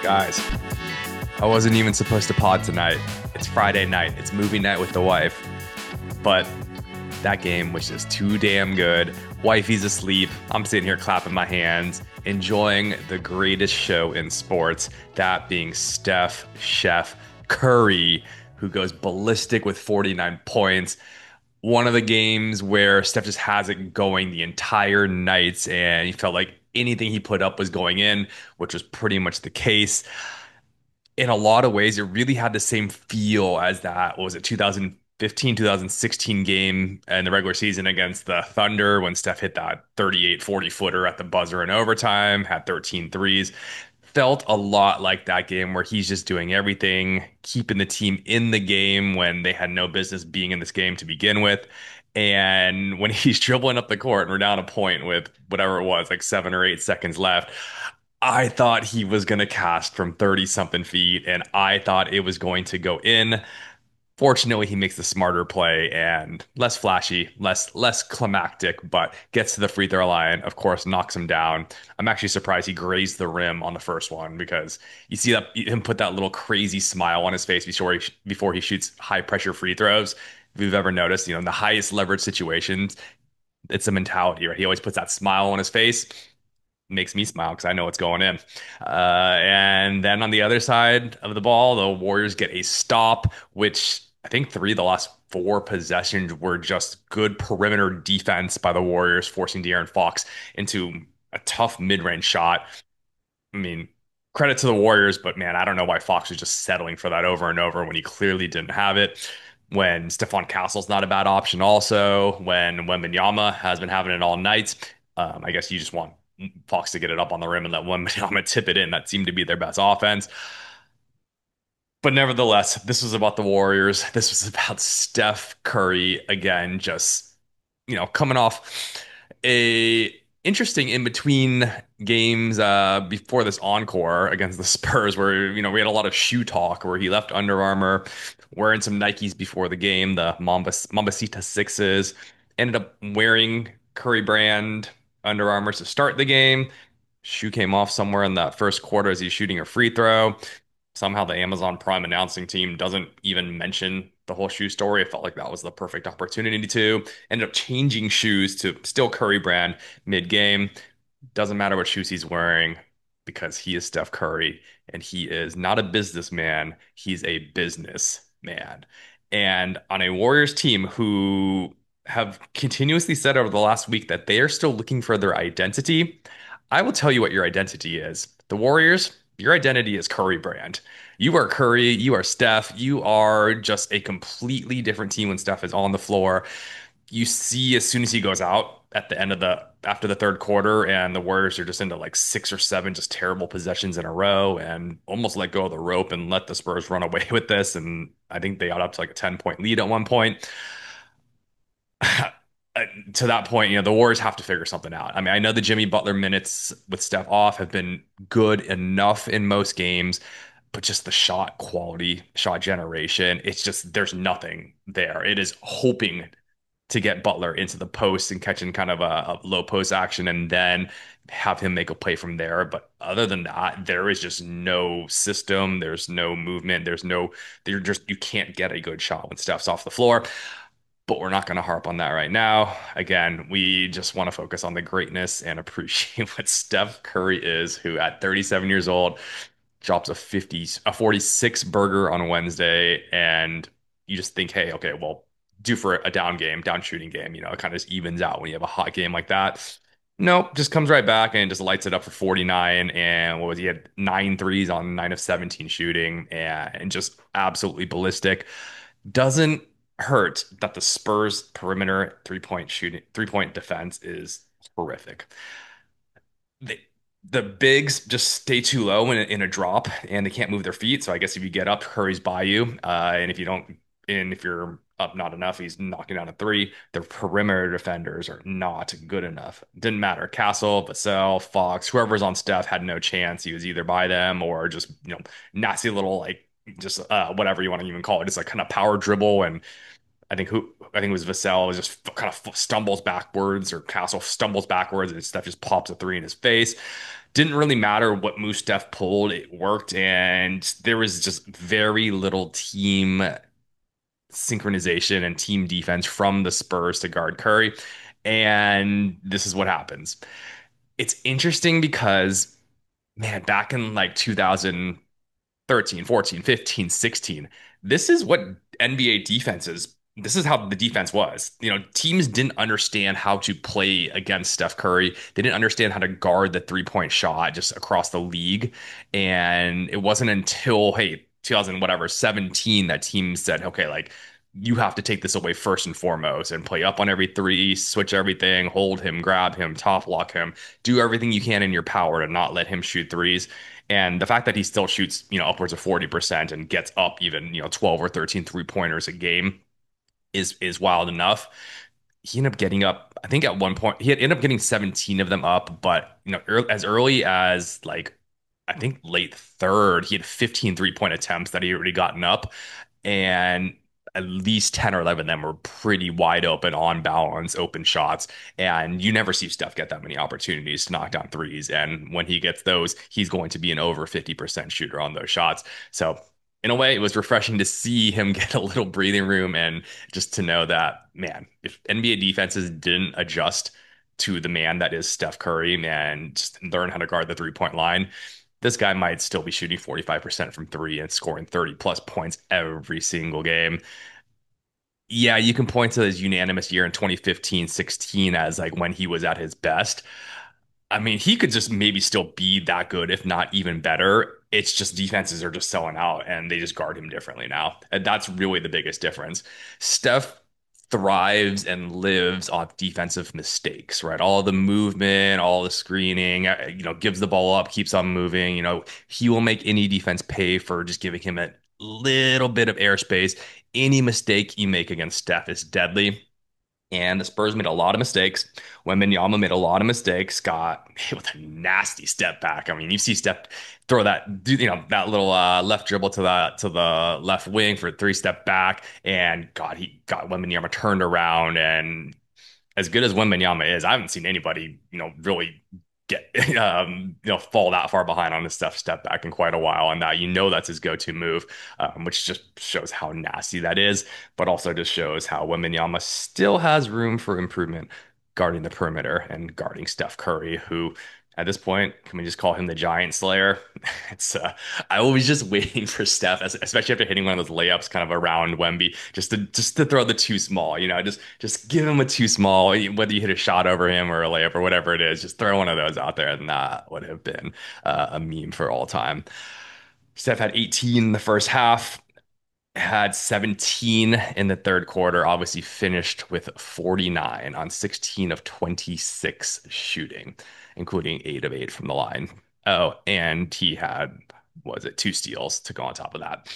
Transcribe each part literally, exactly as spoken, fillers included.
Guys, I wasn't even supposed to pod tonight. It's Friday night. It's movie night with the wife. But that game was just too damn good. Wifey's asleep. I'm sitting here clapping my hands, enjoying the greatest show in sports, that being Steph Chef Curry, who goes ballistic with forty-nine points. One of the games where Steph just has it going the entire night, and he felt like anything he put up was going in, which was pretty much the case. In a lot of ways, it really had the same feel as that, what was it, two thousand fifteen, two thousand sixteen game in the regular season against the Thunder when Steph hit that thirty-eight forty footer at the buzzer in overtime, had thirteen threes. Felt a lot like that game where he's just doing everything, keeping the team in the game when they had no business being in this game to begin with. And when he's dribbling up the court and we're down a point with whatever it was, like seven or eight seconds left, I thought he was going to cast from thirty something feet and I thought it was going to go in. Fortunately, he makes the smarter play and less flashy, less less climactic, but gets to the free throw line, of course, knocks him down. I'm actually surprised he grazed the rim on the first one because you see that him put that little crazy smile on his face before he before he shoots high pressure free throws. If you've ever noticed, you know, in the highest leverage situations, it's a mentality, right? He always puts that smile on his face, makes me smile because I know it's going in. Uh, and then on the other side of the ball, the Warriors get a stop, which I think three of the last four possessions were just good perimeter defense by the Warriors, forcing De'Aaron Fox into a tough mid-range shot. I mean, credit to the Warriors, but man, I don't know why Fox was just settling for that over and over when he clearly didn't have it. When Stephon Castle's not a bad option, also when Wembanyama has been having it all night. Um, I guess you just want Fox to get it up on the rim and let Wembanyama tip it in. That seemed to be their best offense. But nevertheless, this was about the Warriors. This was about Steph Curry again, just you know, coming off a interesting in between games uh, before this encore against the Spurs, where you know we had a lot of shoe talk, where he left Under Armour wearing some Nikes before the game, the Mamba Mambasita sixes, ended up wearing Curry brand Under Armour to start the game. Shoe came off somewhere in that first quarter as he's shooting a free throw. Somehow the Amazon Prime announcing team doesn't even mention the whole shoe story. It felt like that was the perfect opportunity to. Ended up changing shoes to still Curry brand mid-game. Doesn't matter what shoes he's wearing because he is Steph Curry and he is not a businessman. He's a businessman. And on a Warriors team who have continuously said over the last week that they are still looking for their identity, I will tell you what your identity is. The Warriors, your identity is Curry brand. You are Curry, you are Steph, you are just a completely different team when Steph is on the floor. You see as soon as he goes out at the end of the after the third quarter and the Warriors are just into like six or seven just terrible possessions in a row and almost let go of the rope and let the Spurs run away with this. And I think they got up to like a ten point lead at one point. To that point, you know, the Warriors have to figure something out. I mean, I know the Jimmy Butler minutes with Steph off have been good enough in most games, but just the shot quality, shot generation, it's just there's nothing there. It is hoping to get Butler into the post and catching kind of a, a low post action and then have him make a play from there. But other than that, there is just no system. There's no movement. There's no, you're just, you can't get a good shot when Steph's off the floor. But we're not going to harp on that right now. Again, we just want to focus on the greatness and appreciate what Steph Curry is, who at thirty-seven years old drops a fifty, a forty-six burger on Wednesday. And you just think, hey, okay, well, due for a down game, down shooting game, you know, it kind of just evens out when you have a hot game like that. Nope, just comes right back and just lights it up for forty-nine. And what was he had nine threes on nine of seventeen shooting and, and just absolutely ballistic. Doesn't hurt that the Spurs perimeter three point shooting, three point defense is horrific. The, the bigs just stay too low in a, in a drop and they can't move their feet. So I guess if you get up, Curry's by you. Uh, and if you don't, and if you're up not enough, he's knocking down a three. The perimeter defenders are not good enough. Didn't matter. Castle, Vassell, Fox, whoever's on Steph had no chance. He was either by them or just, you know, nasty little like just uh, whatever you want to even call it. It's like kind of power dribble and I think who I think it was Vassell just kind of stumbles backwards or Castle stumbles backwards and Steph just pops a three in his face. Didn't really matter what move Steph pulled, it worked, and there was just very little team synchronization and team defense from the Spurs to guard Curry. And this is what happens. It's interesting because, man, back in like two thousand thirteen, fourteen, fifteen, sixteen. This is what N B A defenses, this is how the defense was. You know, teams didn't understand how to play against Steph Curry. They didn't understand how to guard the three point shot just across the league. And it wasn't until, hey, two thousand, whatever, seventeen that teams said, okay, like, you have to take this away first and foremost and play up on every three, switch everything, hold him, grab him, top lock him, do everything you can in your power to not let him shoot threes. And the fact that he still shoots, you know, upwards of forty percent and gets up even, you know, twelve or thirteen three pointers a game is is wild enough. He ended up getting up, I think at one point, he had ended up getting seventeen of them up, but, you know, ear as early as like, I think late third, he had fifteen three point attempts that he had already gotten up. And at least ten or eleven of them were pretty wide open, on balance, open shots. And you never see Steph get that many opportunities to knock down threes. And when he gets those, he's going to be an over fifty percent shooter on those shots. So, in a way, it was refreshing to see him get a little breathing room and just to know that, man, if N B A defenses didn't adjust to the man that is Steph Curry and just learn how to guard the three point line, this guy might still be shooting forty-five percent from three and scoring thirty plus points every single game. Yeah, you can point to his unanimous year in twenty fifteen sixteen as like when he was at his best. I mean, he could just maybe still be that good, if not even better. It's just defenses are just selling out and they just guard him differently now. And that's really the biggest difference. Steph thrives and lives off defensive mistakes, right? All the movement, all the screening, uh, you know, gives the ball up, keeps on moving. You know, he will make any defense pay for just giving him a little bit of airspace. Any mistake you make against Steph is deadly. And the Spurs made a lot of mistakes. Wembanyama made a lot of mistakes. Got hit with a nasty step back. I mean, you see Steph throw that, you know, that little uh, left dribble to the to the left wing for a three step back, and God, he got Wembanyama turned around. And as good as Wembanyama is, I haven't seen anybody, you know, really get um, you know, fall that far behind on his stuff step back in quite a while. And that, you know, that's his go-to move, um, which just shows how nasty that is, but also just shows how Wembanyama still has room for improvement guarding the perimeter and guarding Steph Curry, who at this point, can we just call him the Giant Slayer? It's uh, I was just waiting for Steph, es- especially after hitting one of those layups kind of around Wemby, just to just to throw the too small, you know, just just give him a too small, whether you hit a shot over him or a layup or whatever it is, just throw one of those out there, and that would have been uh, a meme for all time. Steph had eighteen in the first half, had seventeen in the third quarter, obviously finished with forty-nine on sixteen of twenty-six shooting, including eight of eight from the line. Oh, and he had, was it two steals to go on top of that.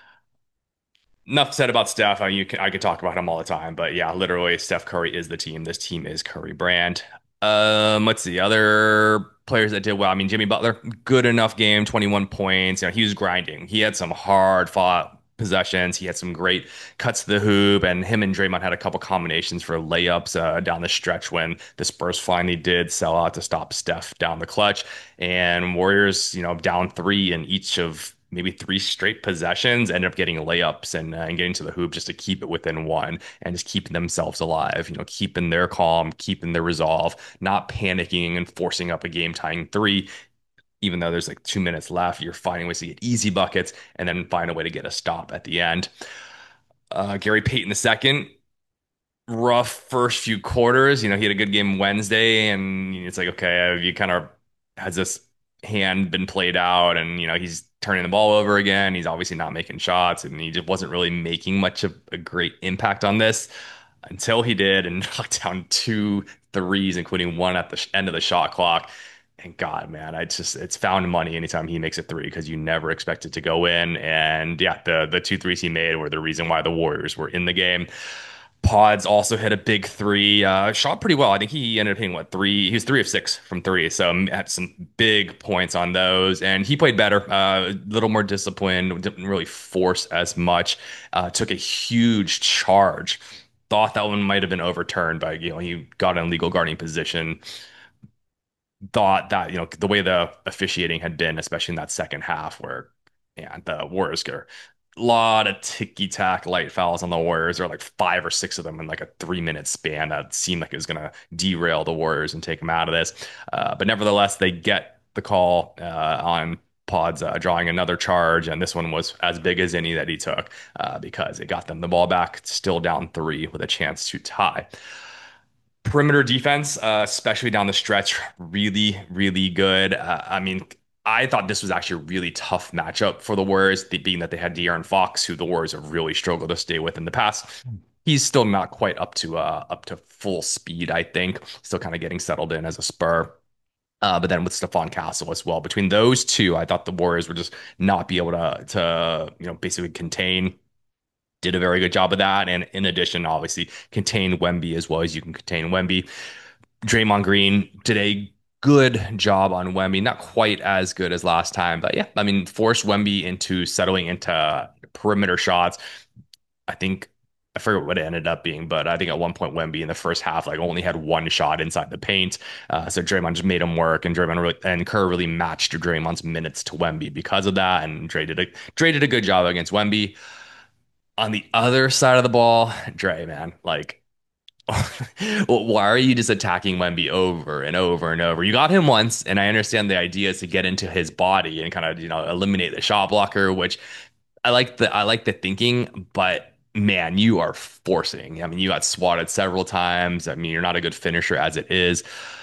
Enough said about Steph. I mean, you can, I could talk about him all the time, but yeah, literally, Steph Curry is the team. This team is Curry brand. Um, let's see other players that did well. I mean, Jimmy Butler, good enough game, twenty-one points. You know, he was grinding. He had some hard fought possessions. He had some great cuts to the hoop, and him and Draymond had a couple combinations for layups uh, down the stretch when the Spurs finally did sell out to stop Steph down the clutch. And Warriors, you know, down three in each of maybe three straight possessions, ended up getting layups and, uh, and getting to the hoop just to keep it within one and just keeping themselves alive, you know, keeping their calm, keeping their resolve, not panicking and forcing up a game tying three. Even though there's like two minutes left, you're finding ways to get easy buckets and then find a way to get a stop at the end. Uh, Gary Payton the second, rough first few quarters. You know, he had a good game Wednesday, and it's like, okay, you kind of has this hand been played out, and you know he's turning the ball over again. He's obviously not making shots, and he just wasn't really making much of a great impact on this until he did and knocked down two threes, including one at the sh- end of the shot clock. And God, man, I just it's found money anytime he makes a three because you never expect it to go in. And yeah, the the two threes he made were the reason why the Warriors were in the game. Pods also hit a big three, uh, shot pretty well. I think he ended up hitting what three? He was three of six from three, so um, had some big points on those. And he played better, uh, a little more disciplined, didn't really force as much. Uh, took a huge charge. Thought that one might have been overturned by, you know, he got an illegal guarding position. thought that, you know, the way the officiating had been, especially in that second half where, yeah, the Warriors get a lot of ticky tack light fouls on the Warriors. There are like five or six of them in like a three minute span that seemed like it was going to derail the Warriors and take them out of this. Uh, but nevertheless, they get the call uh, on Pods uh, drawing another charge, and this one was as big as any that he took uh, because it got them the ball back, still down three with a chance to tie. Perimeter defense, uh, especially down the stretch, really, really good. Uh, I mean, I thought this was actually a really tough matchup for the Warriors, the- being that they had De'Aaron Fox, who the Warriors have really struggled to stay with in the past. He's still not quite up to uh, up to full speed, I think. Still kind of getting settled in as a Spur. Uh, but then with Stephon Castle as well. Between those two, I thought the Warriors would just not be able to to you know basically contain. Did a very good job of that, and in addition, obviously contain Wemby as well as you can contain Wemby. Draymond Green did a good job on Wemby, not quite as good as last time, but yeah, I mean, forced Wemby into settling into perimeter shots. I think I forget what it ended up being, but I think at one point Wemby in the first half like only had one shot inside the paint. Uh, so Draymond just made him work, and Draymond really, and Kerr really matched Draymond's minutes to Wemby because of that, and Dre did a Dre did a good job against Wemby. On the other side of the ball, Dre, man, like well, why are you just attacking Wemby over and over and over? You got him once, and I understand the idea is to get into his body and kind of, you know, eliminate the shot blocker, which I like the I like the thinking, but man, you are forcing. I mean, you got swatted several times. I mean, you're not a good finisher as it is.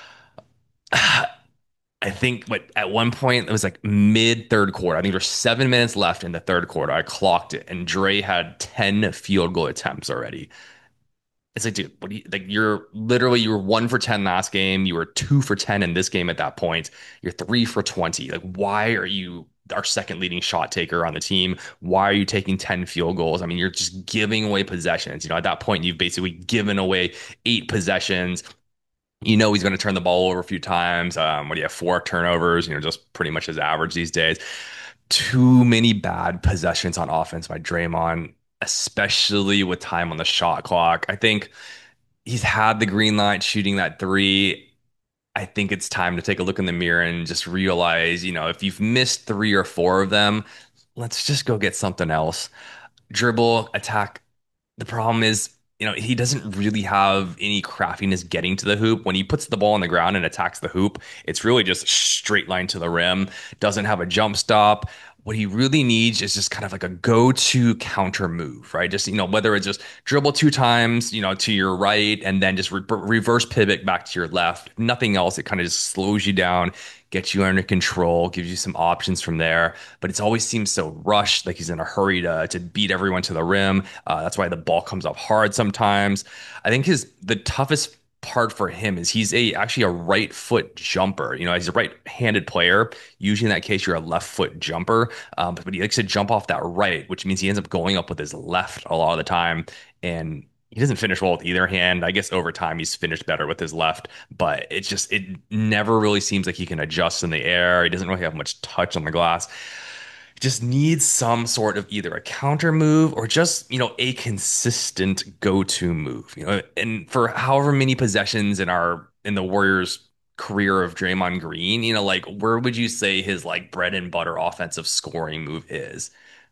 I think what at one point it was like mid third quarter. I think there's seven minutes left in the third quarter. I clocked it, and Dre had ten field goal attempts already. It's like, dude, what do you like? You're literally you were one for ten last game. You were two for ten in this game at that point. You're three for twenty. Like, why are you our second leading shot taker on the team? Why are you taking ten field goals? I mean, you're just giving away possessions. You know, at that point, you've basically given away eight possessions. You know he's going to turn the ball over a few times. Um, what do you have? Four turnovers. You know, just pretty much his average these days. Too many bad possessions on offense by Draymond, especially with time on the shot clock. I think he's had the green light shooting that three. I think it's time to take a look in the mirror and just realize, you know, if you've missed three or four of them, let's just go get something else. Dribble, attack. The problem is, you know, he doesn't really have any craftiness getting to the hoop. When he puts the ball on the ground and attacks the hoop, it's really just a straight line to the rim. Doesn't have a jump stop. What he really needs is just kind of like a go-to counter move, right? Just, you know, whether it's just dribble two times, you know, to your right and then just re- reverse pivot back to your left. If nothing else, it kind of just slows you down, gets you under control, gives you some options from there. But it's always seems so rushed, like he's in a hurry to to beat everyone to the rim. Uh, that's why the ball comes off hard sometimes. I think his the toughest part for him is he's a actually a right foot jumper. You know, he's a right-handed player. Usually in that case, you're a left foot jumper, um, but he likes to jump off that right, which means he ends up going up with his left a lot of the time, and he doesn't finish well with either hand. I guess over time he's finished better with his left, but it's just it never really seems like he can adjust in the air. He doesn't really have much touch on the glass. Just needs some sort of either a counter move or just, you know, a consistent go-to move. You know, and for however many possessions in our in the Warriors career of Draymond Green, you know, like where would you say his like bread and butter offensive scoring move is?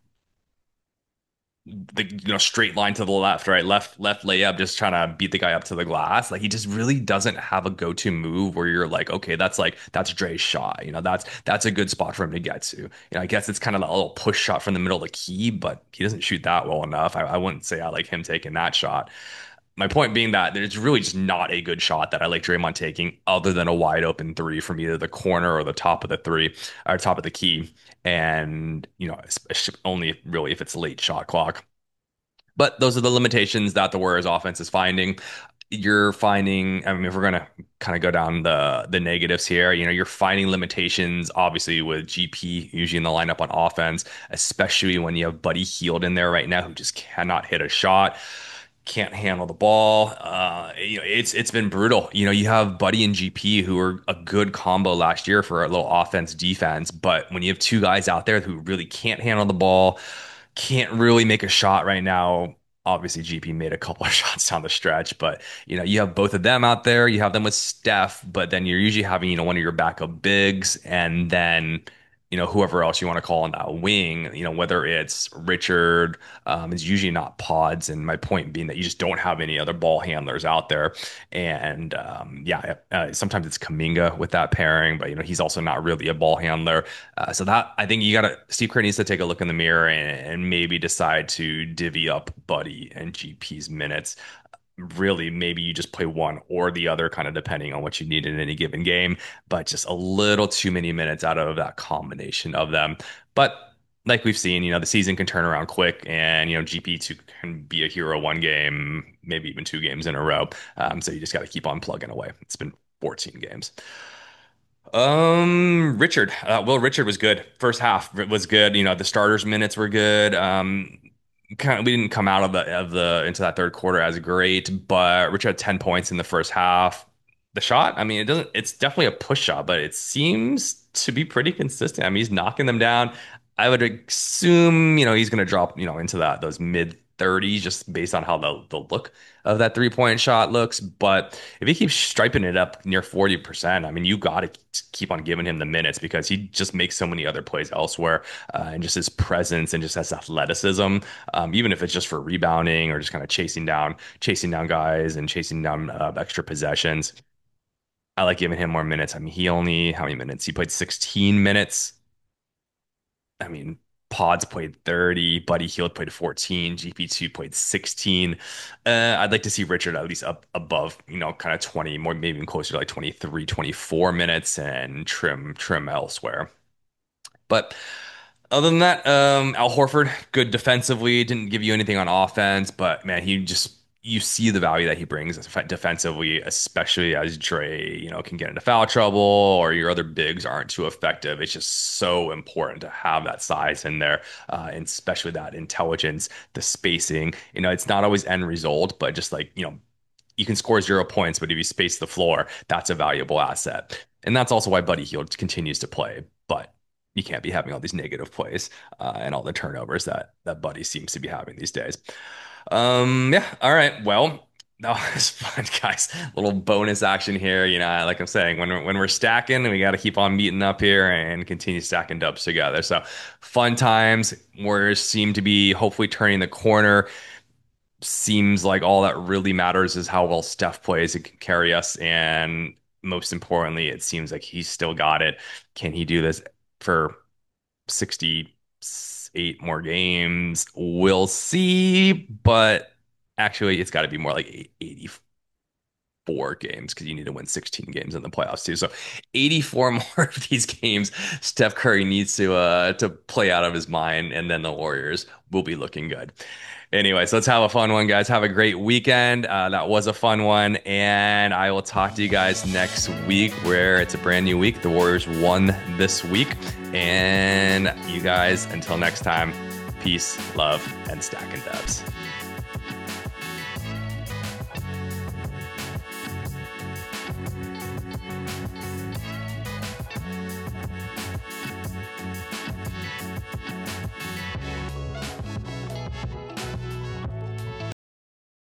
The you know straight line to the left, right, left, left layup, just trying to beat the guy up to the glass. Like he just really doesn't have a go-to move where you're like, okay, that's like that's Dre's shot. You know, that's that's a good spot for him to get to. You know, I guess it's kind of a little push shot from the middle of the key, but he doesn't shoot that well enough. I, I wouldn't say I like him taking that shot. My point being that there's really just not a good shot that I like Draymond taking other than a wide open three from either the corner or the top of the three or top of the key. And, you know, only really if it's late shot clock. But those are the limitations that the Warriors offense is finding. You're finding, I mean, if we're gonna kind of go down the the negatives here, you know, you're finding limitations obviously with G P usually in the lineup on offense, especially when you have Buddy Hield in there right now who just cannot hit a shot, can't handle the ball. Uh, you know, it's it's been brutal. You know, you have Buddy and G P who were a good combo last year for a little offense defense, but when you have two guys out there who really can't handle the ball, can't really make a shot right now. Obviously, G P made a couple of shots down the stretch, but you know, you have both of them out there. You have them with Steph, but then you're usually having, you know, one of your backup bigs, and then you know, whoever else you want to call on that wing, you know, whether it's Richard, um, it's usually not Pods. And my point being that you just don't have any other ball handlers out there. And um, yeah, uh, sometimes it's Kuminga with that pairing, but you know, he's also not really a ball handler. Uh, so that I think you got to Steve Kerr needs to take a look in the mirror and, and maybe decide to divvy up Buddy and G P's minutes. Really, maybe you just play one or the other, kind of depending on what you need in any given game, but just a little too many minutes out of that combination of them. But like we've seen, you know, the season can turn around quick, and you know, G P two can be a hero one game, maybe even two games in a row. Um, so you just got to keep on plugging away. It's been fourteen games. Um, Richard, uh, Will Richard was good. First half was good. You know, the starters minutes were good. Um, kind of we didn't come out of the of the into that third quarter as great, but Richard had ten points in the first half. The shot, I mean, it doesn't. It's definitely a push shot, but it seems to be pretty consistent. I mean, he's knocking them down. I would assume, you know, he's going to drop, you know, into that those mid thirties just based on how the the look of that three point shot looks. But if he keeps striping it up near forty percent, I mean, you got to keep on giving him the minutes because he just makes so many other plays elsewhere. Uh, and just his presence and just his athleticism, um, even if it's just for rebounding or just kind of chasing down, chasing down guys and chasing down uh, extra possessions. I like giving him more minutes. I mean, he only, how many minutes? He played sixteen minutes. I mean, Pods played thirty, Buddy Hield played fourteen, G P two played sixteen. Uh, I'd like to see Richard at least up above, you know, kind of twenty, more maybe even closer to like twenty-three, twenty-four minutes and trim trim elsewhere. But other than that, um, Al Horford, good defensively, didn't give you anything on offense, but man, he just you see the value that he brings defensively, especially as Dre, you know, can get into foul trouble or your other bigs aren't too effective. It's just so important to have that size in there, uh, and especially that intelligence, the spacing. You know, it's not always end result, but just like, you know, you can score zero points, but if you space the floor, that's a valuable asset. And that's also why Buddy Hield continues to play. But you can't be having all these negative plays uh, and all the turnovers that that Buddy seems to be having these days. Um, yeah. All right. Well, that was fun, guys. Little bonus action here. You know, like I'm saying, when we're, when we're stacking, we got to keep on meeting up here and continue stacking dubs together. So fun times. Warriors seem to be hopefully turning the corner. Seems like all that really matters is how well Steph plays. It can carry us. And most importantly, it seems like he's still got it. Can he do this for sixty-eight more games? We'll see. But actually, it's got to be more like eighty-four games because you need to win sixteen games in the playoffs too. So eighty-four more of these games, Steph Curry needs to uh to play out of his mind, and then the Warriors will be looking good. Anyway, so let's have a fun one, guys. Have a great weekend. Uh, that was a fun one. And I will talk to you guys next week where it's a brand new week. The Warriors won this week. And you guys, until next time, peace, love, and stacking dubs.